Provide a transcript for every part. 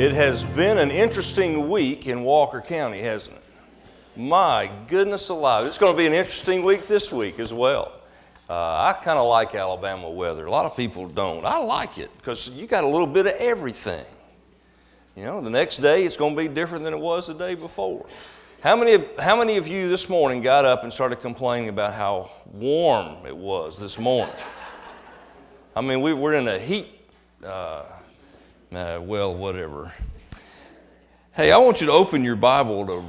It has been an interesting week in Walker County, hasn't it? My goodness alive. It's going to be an interesting week this week as well. I kind of like Alabama weather. A lot of people don't. I like it because you got a little bit of everything. You know, the next day it's going to be different than it was the day before. How many of you this morning got up and started complaining about how warm it was this morning? I mean, we're in a heat, whatever. Hey, I want you to open your Bible to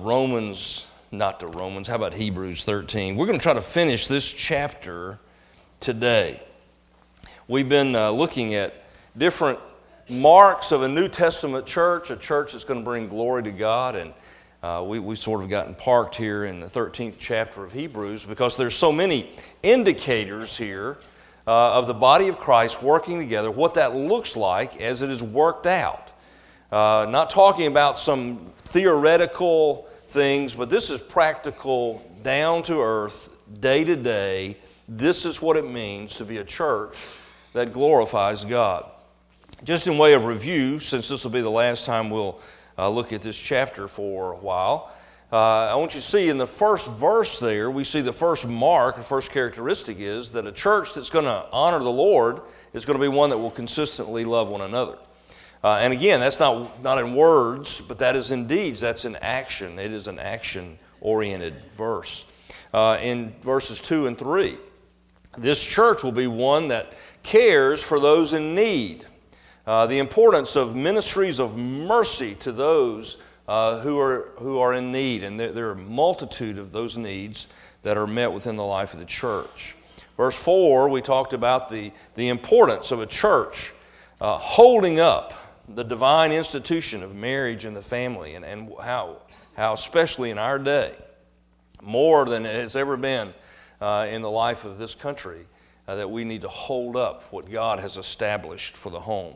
how about Hebrews 13? We're going to try to finish this chapter today. We've been looking at different marks of a New Testament church, a church that's going to bring glory to God, and we sort of gotten parked here in the 13th chapter of Hebrews because there's so many indicators here of the body of Christ working together, what that looks like as it is worked out. Not talking about some theoretical things, but this is practical, down to earth, day to day. This is what it means to be a church that glorifies God. Just in way of review, since this will be the last time we'll look at this chapter for a while, I want you to see in the first verse there, we see the first mark, the first characteristic is that a church that's going to honor the Lord is going to be one that will consistently love one another. And again, that's not in words, but that is in deeds. That's in action. It is an action-oriented verse. In verses 2 and 3, this church will be one that cares for those in need. The importance of ministries of mercy to those who are in need. And there are a multitude of those needs that are met within the life of the church. Verse 4, we talked about the importance of a church holding up the divine institution of marriage and the family, and how especially in our day, more than it has ever been in the life of this country, that we need to hold up what God has established for the home.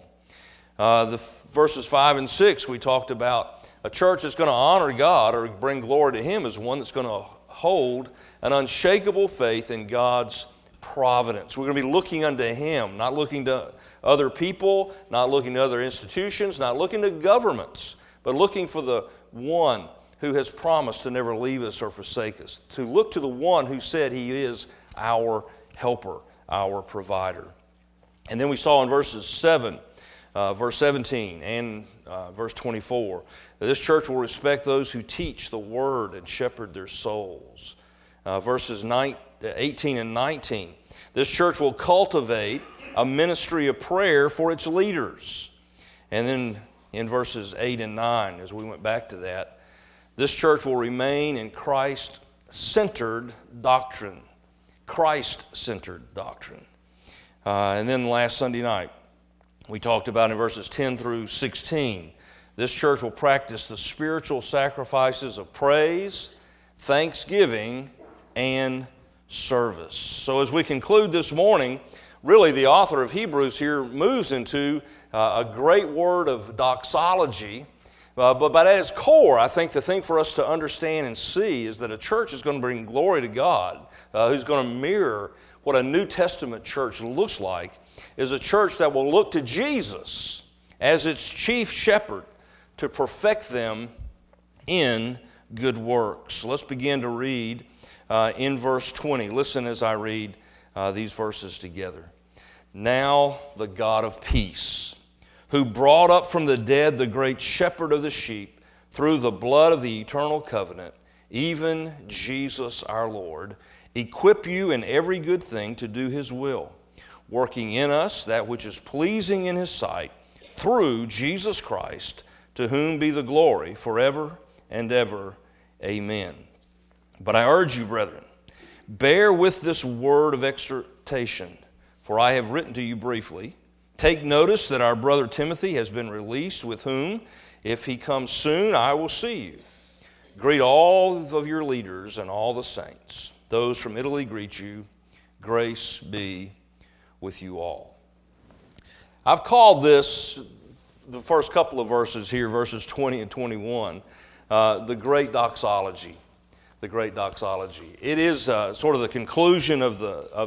The verses 5 and 6, we talked about a church that's going to honor God or bring glory to Him is one that's going to hold an unshakable faith in God's providence. We're going to be looking unto Him, not looking to other people, not looking to other institutions, not looking to governments, but looking for the one who has promised to never leave us or forsake us, to look to the one who said He is our helper, our provider. And then we saw in verse 17 and verse 24, that this church will respect those who teach the word and shepherd their souls. Verses 18 and 19, this church will cultivate a ministry of prayer for its leaders. And then in verses 8 and 9, as we went back to that, this church will remain in Christ-centered doctrine. Christ-centered doctrine. And then last Sunday night, we talked about in verses 10 through 16, this church will practice the spiritual sacrifices of praise, thanksgiving, and service. So as we conclude this morning, really the author of Hebrews here moves into a great word of doxology, but at its core, I think the thing for us to understand and see is that a church is going to bring glory to God, who's going to mirror what a New Testament church looks like, is a church that will look to Jesus as its chief shepherd to perfect them in good works. Let's begin to read in verse 20. Listen as I read these verses together. Now the God of peace, who brought up from the dead the great shepherd of the sheep through the blood of the eternal covenant, even Jesus our Lord, equip you in every good thing to do His will, working in us that which is pleasing in His sight, through Jesus Christ, to whom be the glory forever and ever. Amen. But I urge you, brethren, bear with this word of exhortation, for I have written to you briefly. Take notice that our brother Timothy has been released, with whom, if he comes soon, I will see you. Greet all of your leaders and all the saints. Those from Italy greet you. Grace be with you all. I've called this, the first couple of verses here, verses 20 and 21, the great doxology. The great doxology. It is sort of the conclusion of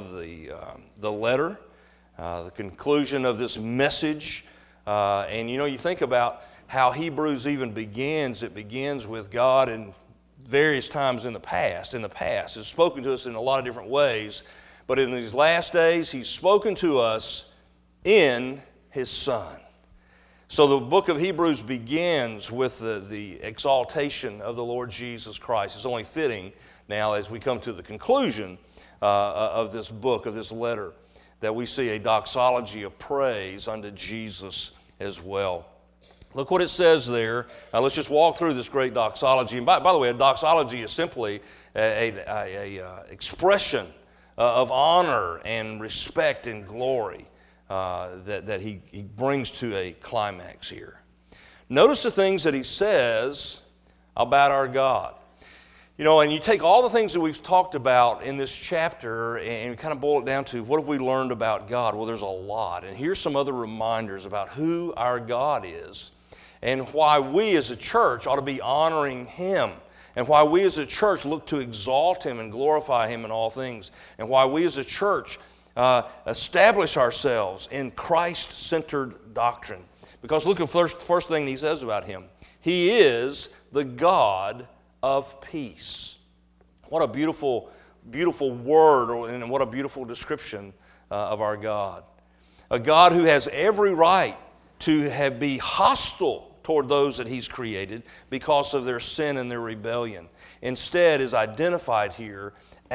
the letter, the conclusion of this message. And you know, you think about how Hebrews even begins. It begins with God in various times in the past. It's spoken to us in a lot of different ways. But in these last days, He's spoken to us in His Son. So the book of Hebrews begins with the exaltation of the Lord Jesus Christ. It's only fitting now as we come to the conclusion of this book, of this letter, that we see a doxology of praise unto Jesus as well. Look what it says there. Now let's just walk through this great doxology. And by the way, a doxology is simply a expression of honor and respect and glory that he brings to a climax here. Notice the things that he says about our God. You know, and you take all the things that we've talked about in this chapter and kind of boil it down to what have we learned about God? Well, there's a lot. And here's some other reminders about who our God is and why we as a church ought to be honoring Him, and why we as a church look to exalt Him and glorify Him in all things, and why we as a church establish ourselves in Christ-centered doctrine. Because look at the first thing he says about Him. He is the God of peace. What a beautiful, beautiful word, and what a beautiful description of our God. A God who has every right to be hostile toward those that He's created because of their sin and their rebellion. Instead is identified here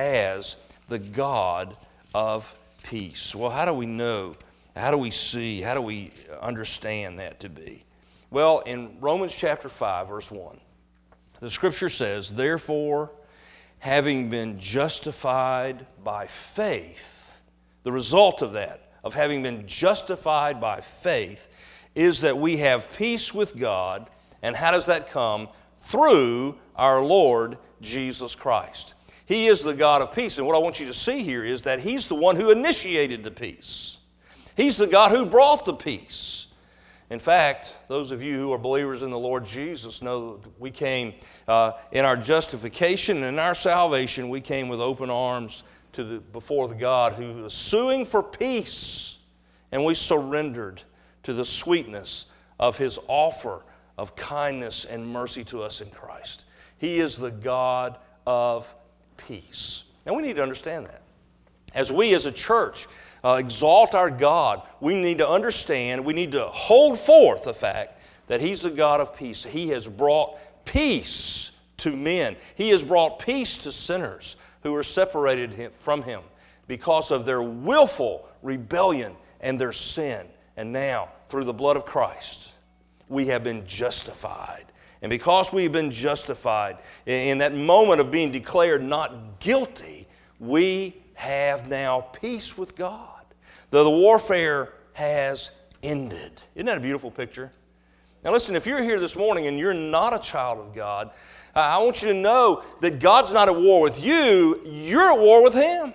as the God of peace. Well, how do we know? How do we see? How do we understand that to be? Well, in Romans chapter 5, verse 1, the Scripture says, "Therefore, having been justified by faith," the result of that, of having been justified by faith, is that we have peace with God. And how does that come? Through our Lord Jesus Christ. He is the God of peace. And what I want you to see here is that He's the one who initiated the peace. He's the God who brought the peace. In fact, those of you who are believers in the Lord Jesus know that we came in our justification and in our salvation, we came with open arms before the God who was suing for peace. And we surrendered to the sweetness of His offer of kindness and mercy to us in Christ. He is the God of peace. Now we need to understand that. As we as a church exalt our God, we need to understand, we need to hold forth the fact that He's the God of peace. He has brought peace to men. He has brought peace to sinners who are separated from Him because of their willful rebellion and their sin. And now, through the blood of Christ, we have been justified. And because we've been justified, in that moment of being declared not guilty, we have now peace with God. The warfare has ended. Isn't that a beautiful picture? Now listen, if you're here this morning and you're not a child of God, I want you to know that God's not at war with you, you're at war with Him.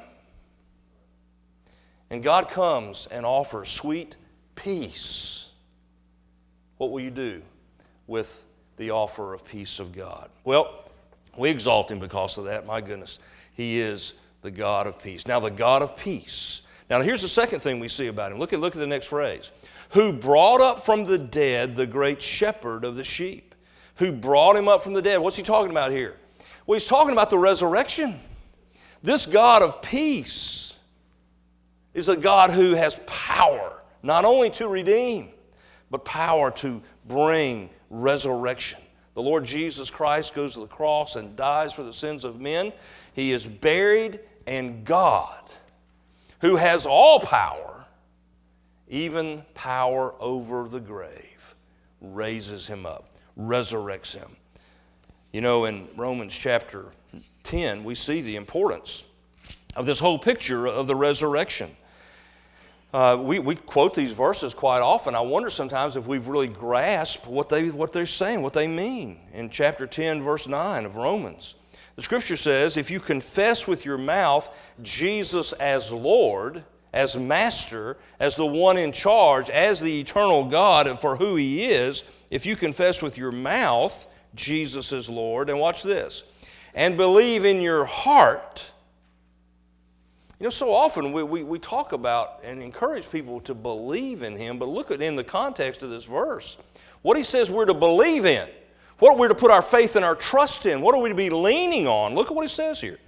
And God comes and offers sweet peace. What will you do with the offer of peace of God? Well, we exalt Him because of that. My goodness, He is the God of peace. Now, the God of peace. Now, here's the second thing we see about Him. Look at the next phrase. Who brought up from the dead the great shepherd of the sheep. Who brought Him up from the dead. What's He talking about here? Well, He's talking about the resurrection. This God of peace is a God who has power, not only to redeem, but power to bring resurrection. The Lord Jesus Christ goes to the cross and dies for the sins of men. He is buried, and God, who has all power, even power over the grave, raises Him up, resurrects Him. You know, in Romans chapter 10, we see the importance of this whole picture of the resurrection. We quote these verses quite often. I wonder sometimes if we've really grasped what they're saying, what they mean. In chapter 10, verse 9 of Romans, the Scripture says, if you confess with your mouth Jesus as Lord, as Master, as the one in charge, as the eternal God for who He is, if you confess with your mouth Jesus as Lord, and watch this, and believe in your heart You know, so often we talk about and encourage people to believe in Him, but look at in the context of this verse. What He says we're to believe in, what we're to put our faith and our trust in, what are we to be leaning on? Look at what He says here.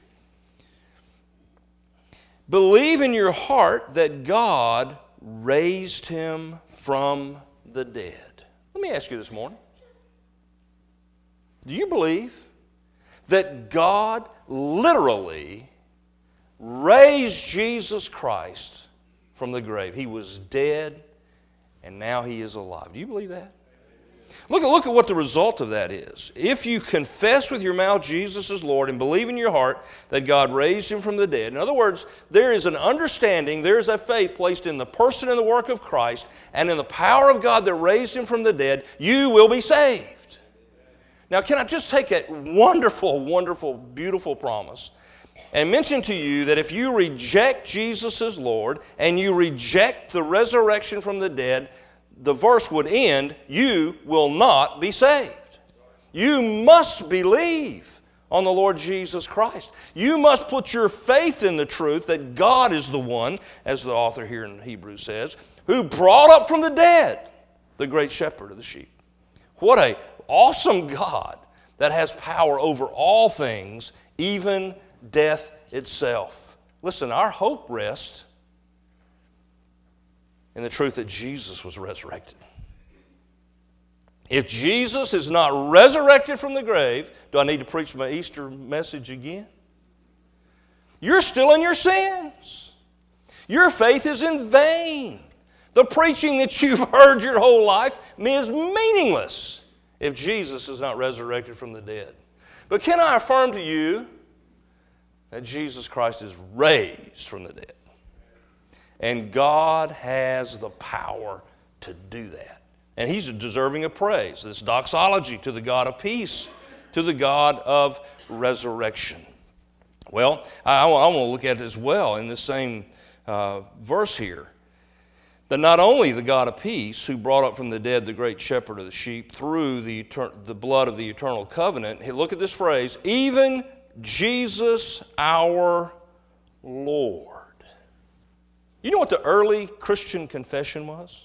Believe in your heart that God raised Him from the dead. Let me ask you this morning. Do you believe that God literally raised Jesus Christ from the grave? He was dead and now He is alive. Do you believe that? Look at what the result of that is. If you confess with your mouth Jesus is Lord and believe in your heart that God raised Him from the dead, in other words, there is an understanding, there is a faith placed in the person and the work of Christ and in the power of God that raised Him from the dead, you will be saved. Now, can I just take that wonderful, wonderful, beautiful promise and mention to you that if you reject Jesus as Lord and you reject the resurrection from the dead, the verse would end, you will not be saved. You must believe on the Lord Jesus Christ. You must put your faith in the truth that God is the one, as the author here in Hebrews says, who brought up from the dead the great shepherd of the sheep. What an awesome God that has power over all things, even death itself. Listen, our hope rests in the truth that Jesus was resurrected. If Jesus is not resurrected from the grave, do I need to preach my Easter message again? You're still in your sins. Your faith is in vain. The preaching that you've heard your whole life is meaningless if Jesus is not resurrected from the dead. But can I affirm to you that Jesus Christ is raised from the dead? And God has the power to do that. And He's deserving of praise. This doxology to the God of peace, to the God of resurrection. Well, I want to look at it as well in this same verse here. That not only the God of peace, who brought up from the dead the great shepherd of the sheep through the blood of the eternal covenant, look at this phrase, even Jesus our Lord. You know what the early Christian confession was?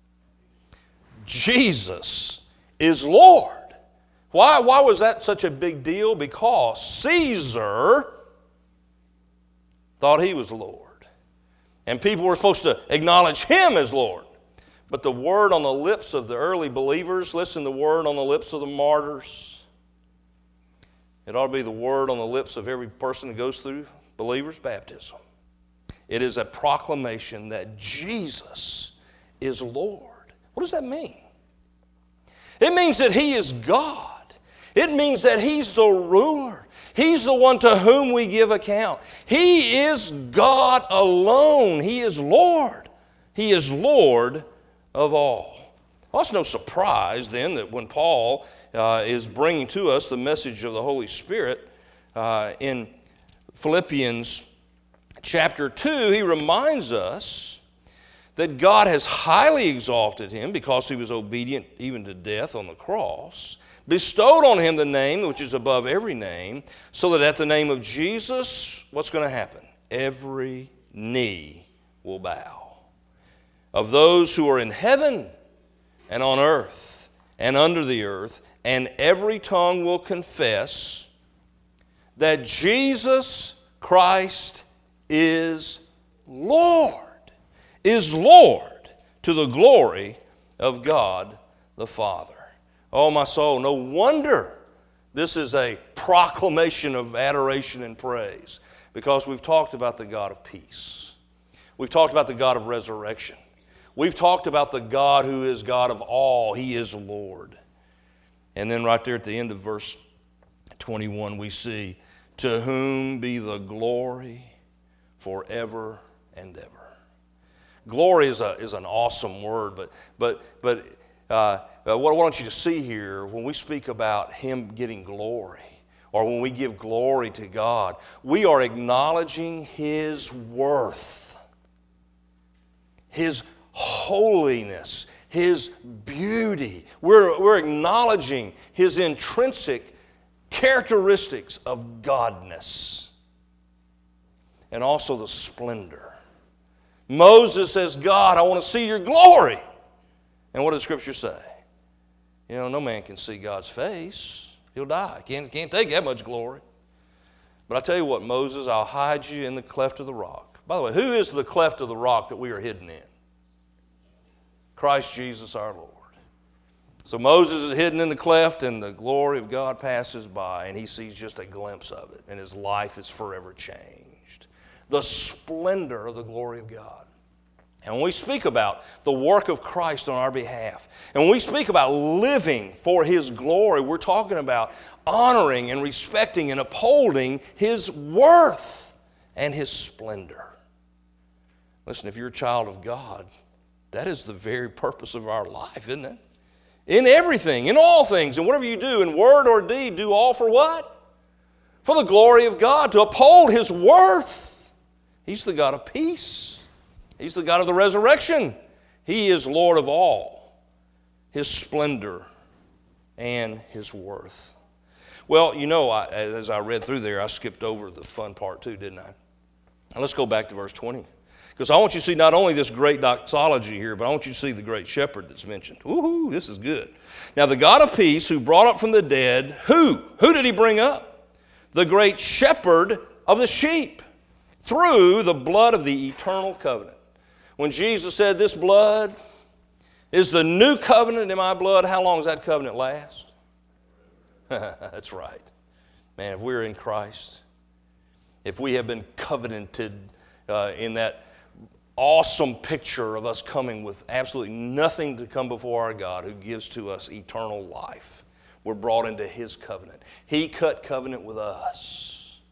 Jesus is Lord. Why was that such a big deal? Because Caesar thought he was Lord. And people were supposed to acknowledge him as Lord. But the word on the lips of the early believers, listen, the word on the lips of the martyrs, it ought to be the word on the lips of every person who goes through believers' baptism. It is a proclamation that Jesus is Lord. What does that mean? It means that He is God. It means that He's the ruler. He's the one to whom we give account. He is God alone. He is Lord. He is Lord of all. Well, it's no surprise then that when Paul is bringing to us the message of the Holy Spirit in Philippians chapter 2, he reminds us that God has highly exalted him because he was obedient even to death on the cross, bestowed on him the name which is above every name, so that at the name of Jesus, what's going to happen? Every knee will bow. Of those who are in heaven and on earth and under the earth, and every tongue will confess that Jesus Christ is Lord to the glory of God the Father. Oh, my soul, no wonder this is a proclamation of adoration and praise, because we've talked about the God of peace. We've talked about the God of resurrection. We've talked about the God who is God of all. He is Lord. And then right there at the end of verse 21, we see, to whom be the glory forever and ever. Glory is an awesome word, but what I want you to see here, when we speak about Him getting glory, or when we give glory to God, we are acknowledging His worth, His holiness, His beauty. We're acknowledging His intrinsic characteristics of godness. and also the splendor. Moses says, God, I want to see your glory. And what does Scripture say? You know, no man can see God's face. He'll die. Can't take that much glory. But I tell you what, Moses, I'll hide you in the cleft of the rock. By the way, who is the cleft of the rock that we are hidden in? Christ Jesus our Lord. So Moses is hidden in the cleft, and the glory of God passes by, and he sees just a glimpse of it, and his life is forever changed. The splendor of the glory of God. And when we speak about the work of Christ on our behalf, and when we speak about living for His glory, we're talking about honoring and respecting and upholding His worth and His splendor. Listen, if you're a child of God, that is the very purpose of our life, isn't it? In everything, in all things, and whatever you do, in word or deed, do all for what? For the glory of God, to uphold His worth. He's the God of peace. He's the God of the resurrection. He is Lord of all, His splendor and His worth. Well, you know, as I read through there, I skipped over the fun part too, didn't I? Now let's go back to verse 20. Because I want you to see not only this great doxology here, but I want you to see the great shepherd that's mentioned. Woohoo, this is good. Now the God of peace who brought up from the dead, who? Who did He bring up? The great shepherd of the sheep, through the blood of the eternal covenant. When Jesus said, this blood is the new covenant in my blood, how long does that covenant last? That's right. Man, if we're in Christ, if we have been covenanted in that awesome picture of us coming with absolutely nothing to come before our God who gives to us eternal life, we're brought into His covenant. He cut covenant with us.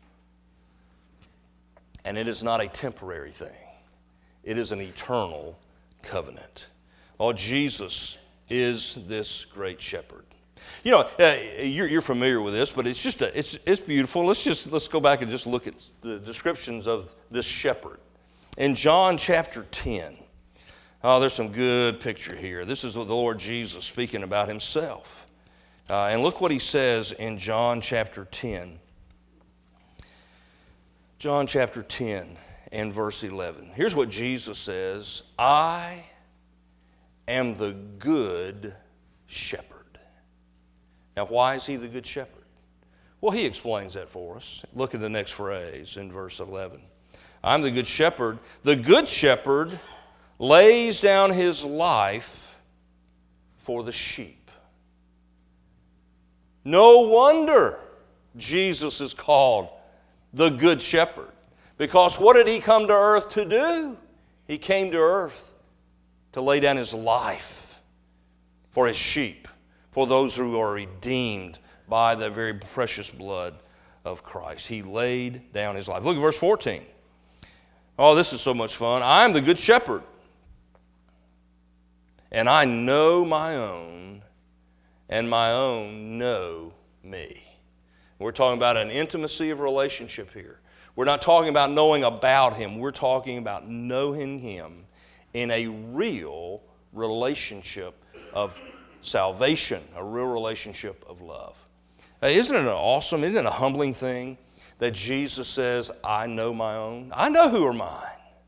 And it is not a temporary thing. It is an eternal covenant. Oh, Jesus is this great shepherd. You know, you're familiar with this, but it's just it's beautiful. Let's go back and just look at the descriptions of this shepherd. In John chapter 10, there's some good picture here. This is the Lord Jesus speaking about Himself. And look what He says in John chapter 10. John chapter 10 and verse 11. Here's what Jesus says, I am the good shepherd. Now, why is He the good shepherd? Well, He explains that for us. Look at the next phrase in verse 11. I'm the good shepherd. The good shepherd lays down his life for the sheep. No wonder Jesus is called the good shepherd. Because what did He come to earth to do? He came to earth to lay down His life for His sheep, for those who are redeemed by the very precious blood of Christ. He laid down His life. Look at verse 14. Oh, this is so much fun. I am the good shepherd, and I know my own, and my own know me. We're talking about an intimacy of relationship here. We're not talking about knowing about Him. We're talking about knowing Him in a real relationship of salvation, a real relationship of love. Isn't it awesome? Isn't it a humbling thing that Jesus says, I know my own? I know who are mine.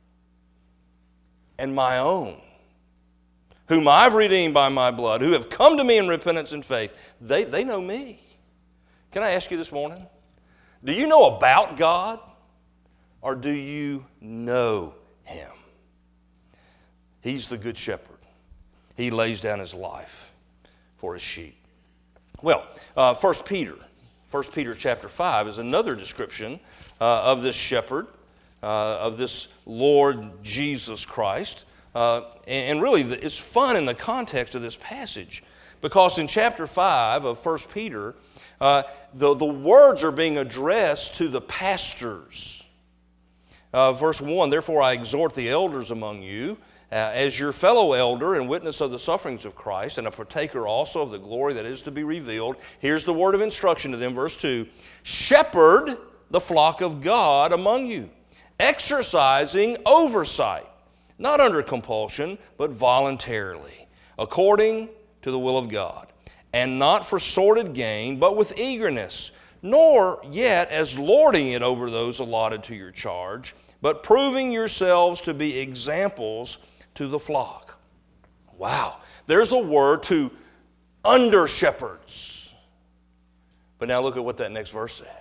And my own, whom I've redeemed by my blood, who have come to me in repentance and faith, they know me. Can I ask you this morning, do you know about God or do you know Him? He's the good shepherd. He lays down His life for His sheep. Well, 1 Peter chapter 5 is another description of this shepherd, of this Lord Jesus Christ. And really, it's fun in the context of this passage because in chapter 5 of 1 Peter, the words are being addressed to the pastors. Verse 1, therefore I exhort the elders among you, as your fellow elder and witness of the sufferings of Christ, and a partaker also of the glory that is to be revealed. Here's the word of instruction to them, verse 2. Shepherd the flock of God among you, exercising oversight, not under compulsion, but voluntarily, according to the will of God, and not for sordid gain, but with eagerness, nor yet as lording it over those allotted to your charge, but proving yourselves to be examples to the flock. Wow, there's a word to under-shepherds. But now look at what that next verse says.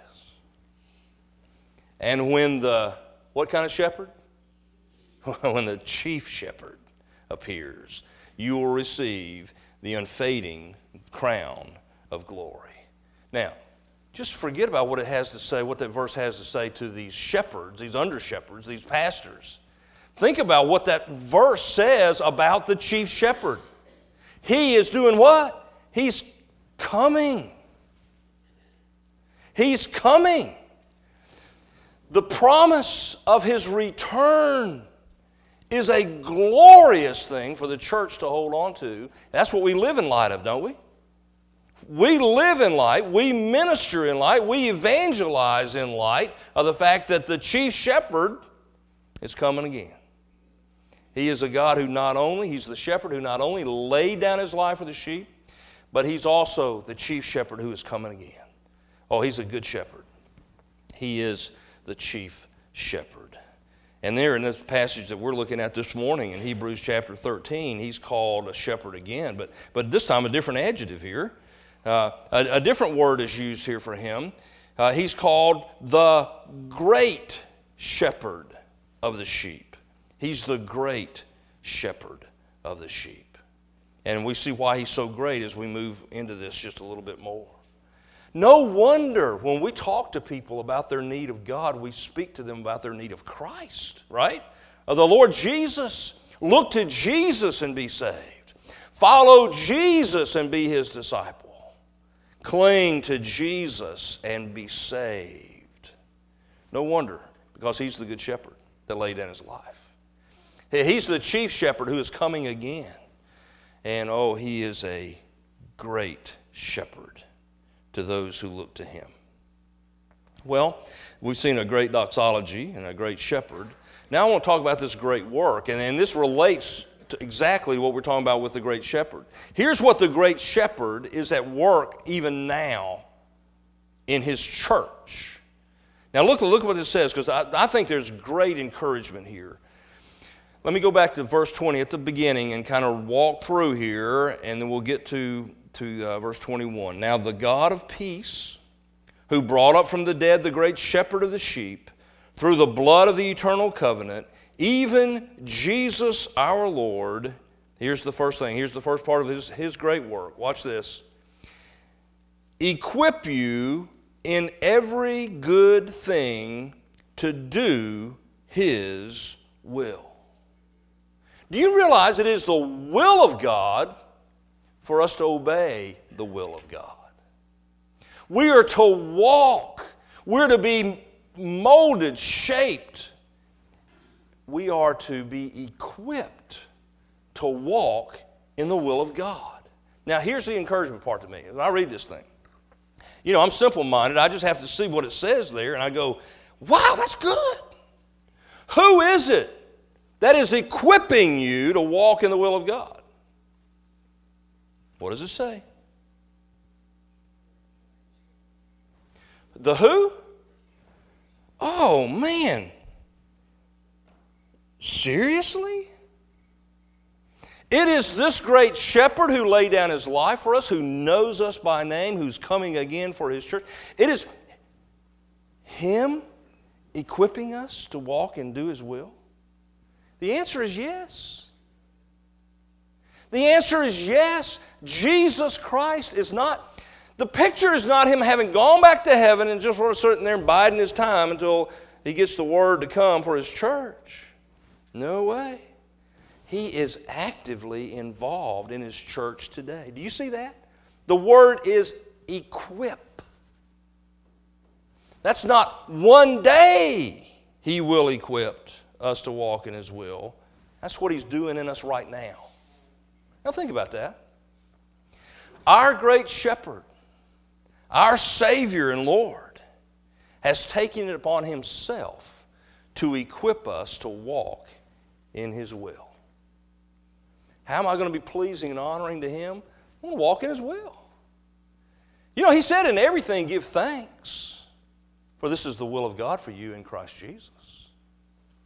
And when what kind of shepherd? When the chief shepherd appears, you will receive the unfading crown of glory. Now, just forget about what it has to say, what that verse has to say to these shepherds, these under-shepherds, these pastors. Think about what that verse says about the chief shepherd. He is doing what? He's coming. He's coming. The promise of his return is a glorious thing for the church to hold on to. That's what we live in light of, don't we? We live in light, we minister in light, we evangelize in light of the fact that the chief shepherd is coming again. He is a God who he's the shepherd who not only laid down his life for the sheep, but he's also the chief shepherd who is coming again. Oh, he's a good shepherd. He is the chief shepherd. And there in this passage that we're looking at this morning in Hebrews chapter 13, he's called a shepherd again, but this time a different adjective here. A different word is used here for him. He's called the great shepherd of the sheep. He's the great shepherd of the sheep. And we see why he's so great as we move into this just a little bit more. No wonder when we talk to people about their need of God, we speak to them about their need of Christ, right? Of the Lord Jesus. Look to Jesus and be saved. Follow Jesus and be his disciple. Cling to Jesus and be saved. No wonder, because he's the good shepherd that laid down his life. He's the chief shepherd who is coming again. And he is a great shepherd to those who look to him. Well, we've seen a great doxology and a great shepherd. Now I want to talk about this great work, and this relates to exactly what we're talking about with the great shepherd. Here's what the great shepherd is at work even now in his church. Now look what it says, because I think there's great encouragement here. Let me go back to verse 20 at the beginning and kind of walk through here, and then we'll get to verse 21. Now the God of peace, who brought up from the dead the great shepherd of the sheep, through the blood of the eternal covenant, even Jesus our Lord, here's the first thing, here's the first part of his great work. Watch this. Equip you in every good thing to do his will. Do you realize it is the will of God for us to obey the will of God? We are to walk. We're to be molded, shaped. We are to be equipped to walk in the will of God. Now, here's the encouragement part to me. As I read this thing, I'm simple-minded. I just have to see what it says there, and I go, wow, that's good. Who is it that is equipping you to walk in the will of God? What does it say? The who? Oh, man. Seriously? It is this great shepherd who laid down his life for us, who knows us by name, who's coming again for his church. It is him equipping us to walk and do his will. The answer is yes. The answer is yes. Jesus Christ is not, the picture is not him having gone back to heaven and just sort of sitting there and biding his time until he gets the word to come for his church. No way. He is actively involved in his church today. Do you see that? The word is equip. That's not one day he will equip us to walk in his will. That's what he's doing in us right now. Now think about that. Our great shepherd, our Savior and Lord, has taken it upon himself to equip us to walk in his will. How am I going to be pleasing and honoring to him? I'm going to walk in his will. He said in everything give thanks, for this is the will of God for you in Christ Jesus.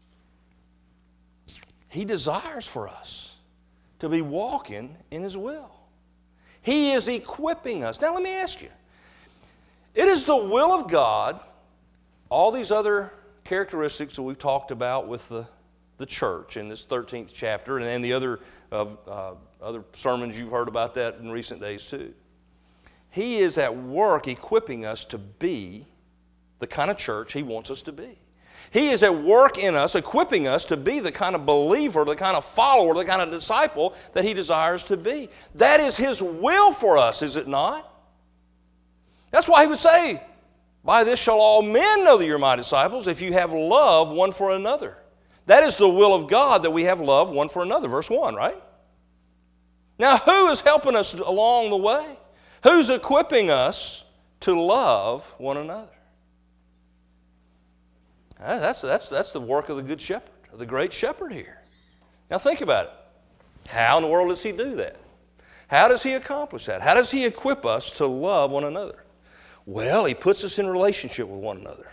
He desires for us to be walking in His will. He is equipping us. Now let me ask you, it is the will of God, all these other characteristics that we've talked about with the church in this 13th chapter and the other sermons you've heard about that in recent days too. He is at work equipping us to be the kind of church He wants us to be. He is at work in us, equipping us to be the kind of believer, the kind of follower, the kind of disciple that He desires to be. That is His will for us, is it not? That's why He would say, by this shall all men know that you're my disciples, if you have love one for another. That is the will of God, that we have love one for another. Verse 1, right? Now, who is helping us along the way? Who's equipping us to love one another? That's the work of the good shepherd, of the great shepherd here. Now think about it. How in the world does He do that? How does He accomplish that? How does He equip us to love one another? Well, He puts us in relationship with one another.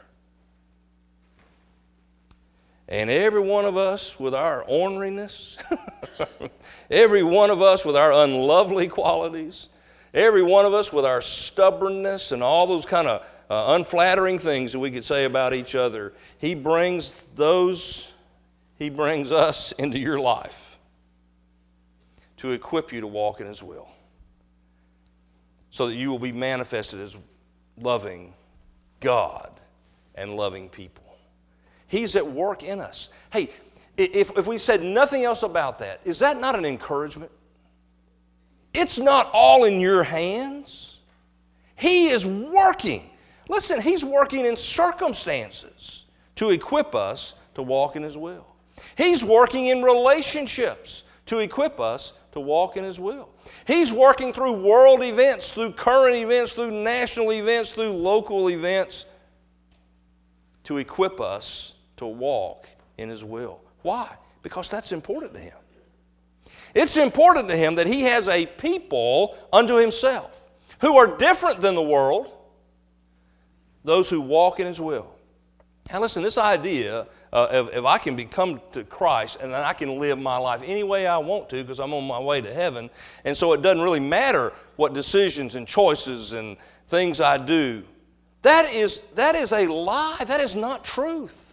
And every one of us with our orneriness, every one of us with our unlovely qualities, every one of us with our stubbornness and all those kind of unflattering things that we could say about each other, He brings us into your life to equip you to walk in His will, so that you will be manifested as loving God and loving people. He's at work in us. Hey, if we said nothing else about that, is that not an encouragement? It's not all in your hands. He is working. Listen, He's working in circumstances to equip us to walk in His will. He's working in relationships to equip us to walk in His will. He's working through world events, through current events, through national events, through local events to equip us to walk in His will. Why? Because that's important to Him. It's important to Him that He has a people unto Himself who are different than the world, those who walk in His will. Now listen, this idea of if I can become to Christ and then I can live my life any way I want to because I'm on my way to heaven, and so it doesn't really matter what decisions and choices and things I do, that is a lie. That is not truth.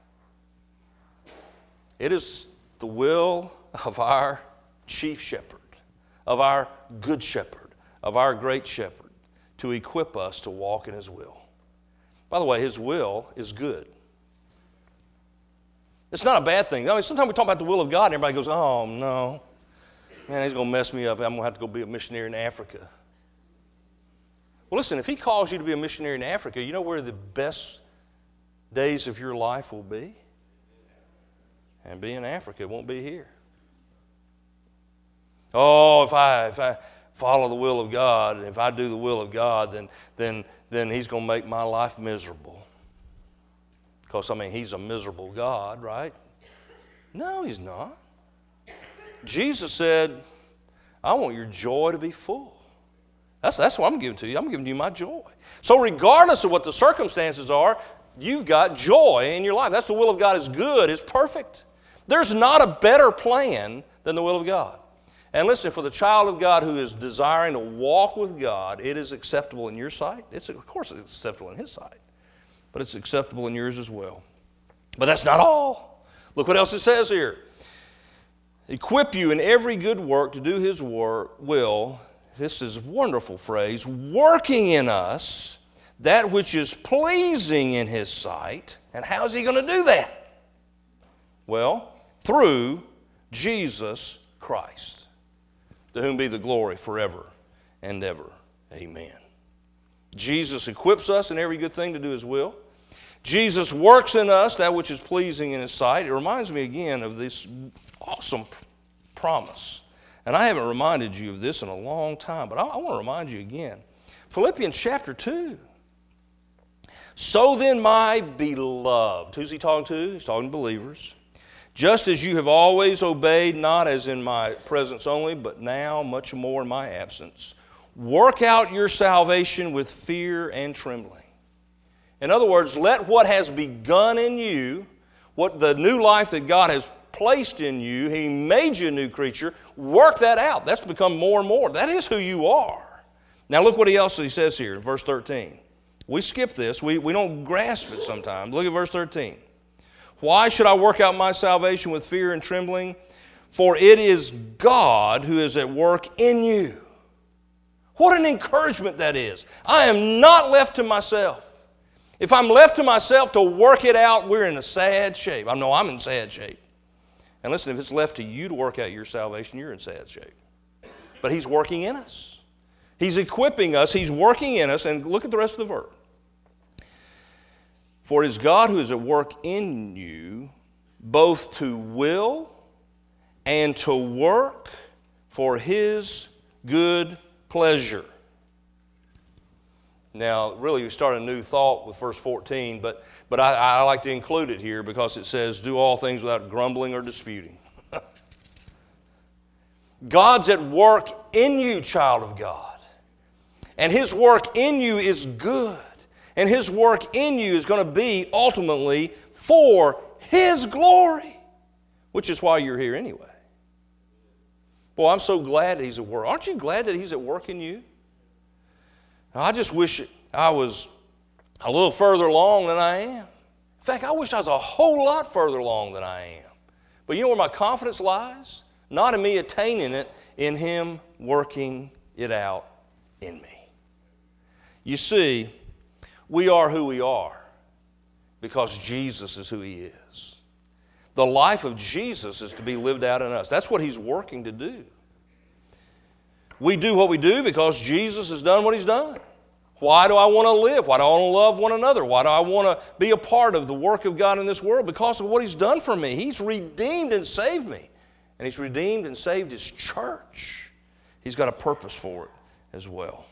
It is the will of our chief shepherd, of our good shepherd, of our great shepherd, to equip us to walk in His will. By the way, His will is good. It's not a bad thing. I mean, sometimes we talk about the will of God and everybody goes, oh, no. Man, He's going to mess me up. I'm going to have to go be a missionary in Africa. Well, listen, if He calls you to be a missionary in Africa, you know where the best days of your life will be? And be in Africa. It won't be here. Oh, if I follow the will of God, and if I do the will of God, then He's going to make my life miserable. Because, He's a miserable God, right? No, He's not. Jesus said, I want your joy to be full. That's what I'm giving to you. I'm giving you my joy. So regardless of what the circumstances are, you've got joy in your life. That's the will of God is good, it's perfect. There's not a better plan than the will of God. And listen, for the child of God who is desiring to walk with God, it is acceptable in your sight. Of course it's acceptable in His sight, but it's acceptable in yours as well. But that's not all. Look what else it says here. Equip you in every good work to do His will. This is a wonderful phrase. Working in us that which is pleasing in His sight. And how is He going to do that? Well, through Jesus Christ, to whom be the glory forever and ever. Amen. Jesus equips us in every good thing to do His will. Jesus works in us that which is pleasing in His sight. It reminds me again of this awesome promise. And I haven't reminded you of this in a long time, but I want to remind you again. Philippians chapter 2. So then, my beloved, who's He talking to? He's talking to believers. Just as you have always obeyed, not as in my presence only, but now much more in my absence, work out your salvation with fear and trembling. In other words, let what has begun in you, what the new life that God has placed in you. He made you a new creature. Work that out. That's become more and more. That is who you are. Now look what he says here in verse 13. We skip this. We don't grasp it sometimes. Look at verse 13. Why should I work out my salvation with fear and trembling? For it is God who is at work in you. What an encouragement that is. I am not left to myself. If I'm left to myself to work it out, we're in a sad shape. I know I'm in sad shape. And listen, if it's left to you to work out your salvation, you're in sad shape. But He's working in us. He's equipping us. He's working in us. And look at the rest of the verse. For it is God who is at work in you, both to will and to work for His good pleasure. Now, really, we start a new thought with verse 14, but I like to include it here because it says, do all things without grumbling or disputing. God's at work in you, child of God. And His work in you is good. And His work in you is going to be ultimately for His glory, which is why you're here anyway. Boy, I'm so glad that He's at work. Aren't you glad that He's at work in you? I just wish I was a little further along than I am. In fact, I wish I was a whole lot further along than I am. But you know where my confidence lies? Not in me attaining it, in Him working it out in me. You see, we are who we are because Jesus is who He is. The life of Jesus is to be lived out in us. That's what He's working to do. We do what we do because Jesus has done what He's done. Why do I want to live? Why do I want to love one another? Why do I want to be a part of the work of God in this world? Because of what He's done for me. He's redeemed and saved me. And He's redeemed and saved His church. He's got a purpose for it as well.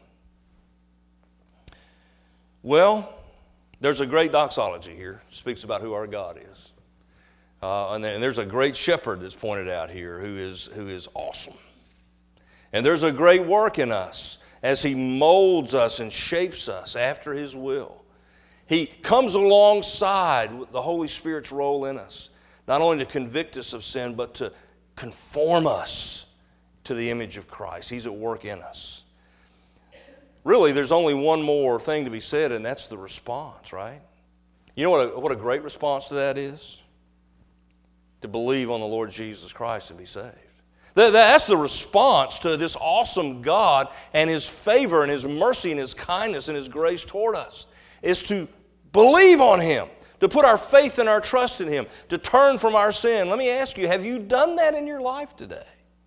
Well, there's a great doxology here. It speaks about who our God is. And there's a great shepherd that's pointed out here who is awesome. And there's a great work in us as He molds us and shapes us after His will. He comes alongside with the Holy Spirit's role in us, not only to convict us of sin, but to conform us to the image of Christ. He's at work in us. Really, there's only one more thing to be said, and that's the response, right? You know what a great response to that is? To believe on the Lord Jesus Christ and be saved. That's the response to this awesome God and His favor and His mercy and His kindness and His grace toward us, is to believe on Him, to put our faith and our trust in Him, to turn from our sin. Let me ask you, have you done that in your life today?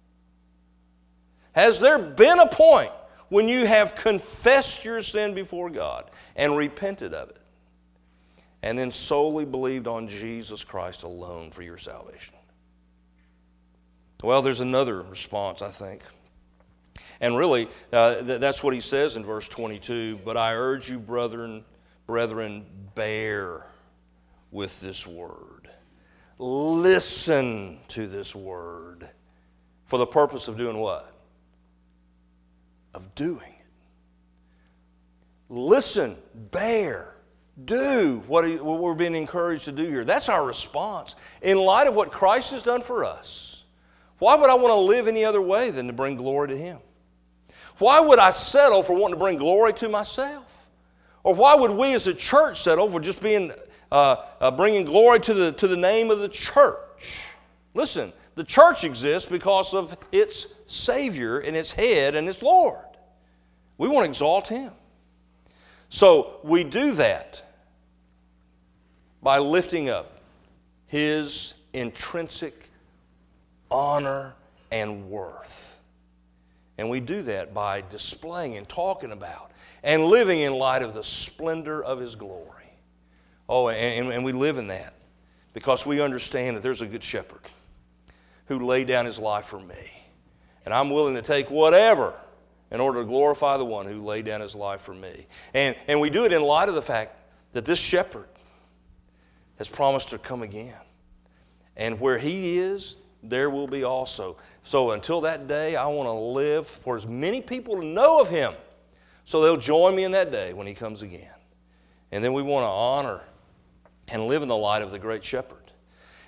Has there been a point when you have confessed your sin before God and repented of it, and then solely believed on Jesus Christ alone for your salvation? Well, there's another response, I think. And really, that's what he says in verse 22. But I urge you, brethren, bear with this word. Listen to this word. For the purpose of doing what? Of doing it. Listen, bear, do what we're being encouraged to do here. That's our response. In light of what Christ has done for us, why would I want to live any other way than to bring glory to Him? Why would I settle for wanting to bring glory to myself? Or why would we as a church settle for just being bringing glory to the name of the church? Listen, the church exists because of its Savior and its head and its Lord. We want to exalt Him. So we do that by lifting up His intrinsic honor and worth. And we do that by displaying and talking about and living in light of the splendor of His glory. Oh, and we live in that because we understand that there's a good shepherd who laid down His life for me. And I'm willing to take whatever in order to glorify the one who laid down His life for me. And we do it in light of the fact that this shepherd has promised to come again. And where He is, there will be also. So until that day, I want to live for as many people to know of Him so they'll join me in that day when He comes again. And then we want to honor and live in the light of the great shepherd.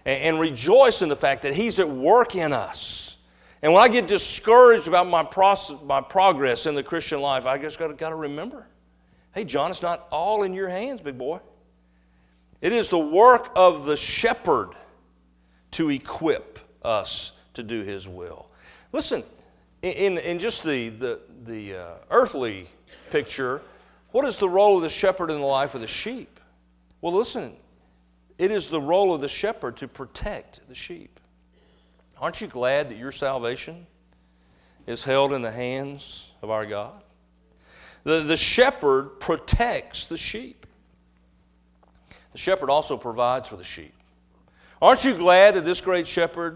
and rejoice in the fact that He's at work in us. And when I get discouraged about my progress in the Christian life, I just got to remember, hey, John, it's not all in your hands, big boy. It is the work of the shepherd to equip us to do His will. Listen, in just the earthly picture, what is the role of the shepherd in the life of the sheep? Well, listen, it is the role of the shepherd to protect the sheep. Aren't you glad that your salvation is held in the hands of our God? The shepherd protects the sheep. The shepherd also provides for the sheep. Aren't you glad that this great shepherd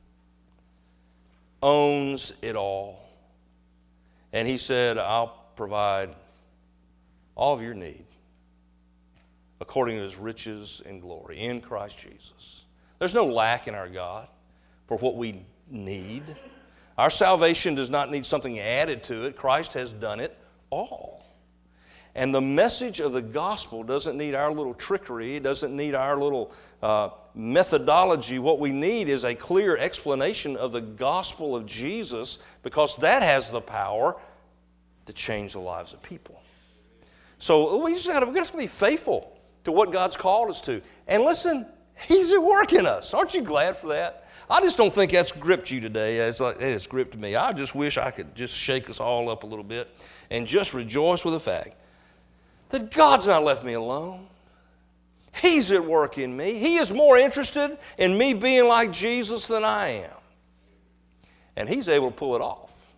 owns it all? And He said, I'll provide all of your need according to His riches and glory in Christ Jesus. There's no lack in our God for what we need. Our salvation does not need something added to it. Christ has done it all. And the message of the gospel doesn't need our little trickery. It doesn't need our little methodology. What we need is a clear explanation of the gospel of Jesus, because that has the power to change the lives of people. So we just got to be faithful to what God's called us to. And listen, He's at work in us. Aren't you glad for that? I just don't think that's gripped you today as it's gripped me. I just wish I could just shake us all up a little bit and just rejoice with the fact that God's not left me alone. He's at work in me. He is more interested in me being like Jesus than I am. And He's able to pull it off.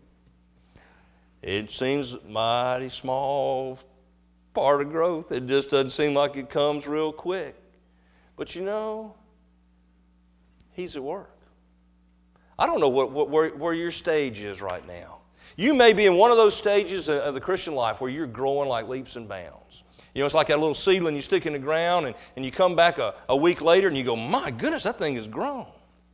It seems mighty small part of growth. It just doesn't seem like it comes real quick. But you know, He's at work. I don't know where your stage is right now. You may be in one of those stages of the Christian life where you're growing like leaps and bounds. You know, it's like that little seedling you stick in the ground and you come back a week later and you go, my goodness, that thing has grown.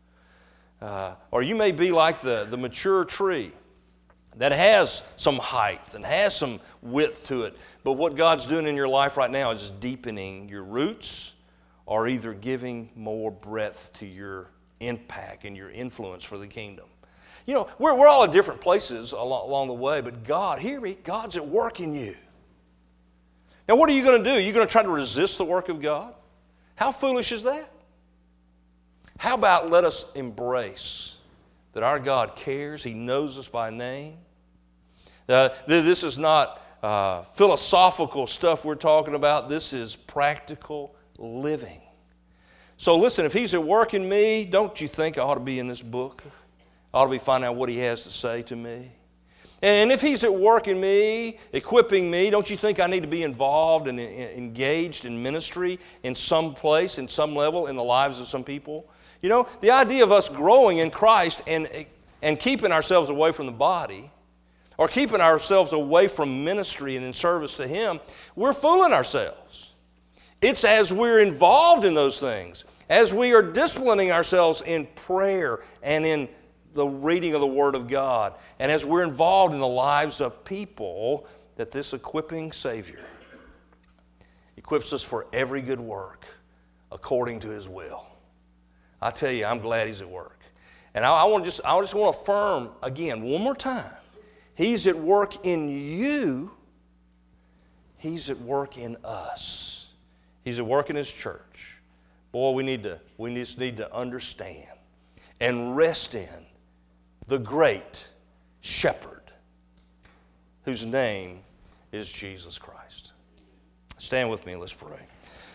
Or you may be like the mature tree that has some height and has some width to it. But what God's doing in your life right now is deepening your roots, or either giving more breadth to your impact and your influence for the kingdom. You know, we're all at different places along the way, but God, hear me, God's at work in you. Now, what are you going to do? Are you going to try to resist the work of God? How foolish is that? How about let us embrace that our God cares, He knows us by name. This is not philosophical stuff we're talking about. This is practical living. So listen, if He's at work in me, don't you think I ought to be in this book? I ought to be finding out what He has to say to me. And if He's at work in me, equipping me, don't you think I need to be involved and engaged in ministry in some place, in some level, in the lives of some people? You know, the idea of us growing in Christ and keeping ourselves away from the body, or keeping ourselves away from ministry and in service to Him, we're fooling ourselves. It's as we're involved in those things, as we are disciplining ourselves in prayer and in the reading of the Word of God, and as we're involved in the lives of people, that this equipping Savior equips us for every good work according to His will. I tell you, I'm glad He's at work. And I just want to affirm again, one more time, He's at work in you. He's at work in us. He's at work in His church. Boy, we just need to understand and rest in the great shepherd whose name is Jesus Christ. Stand with me and let's pray.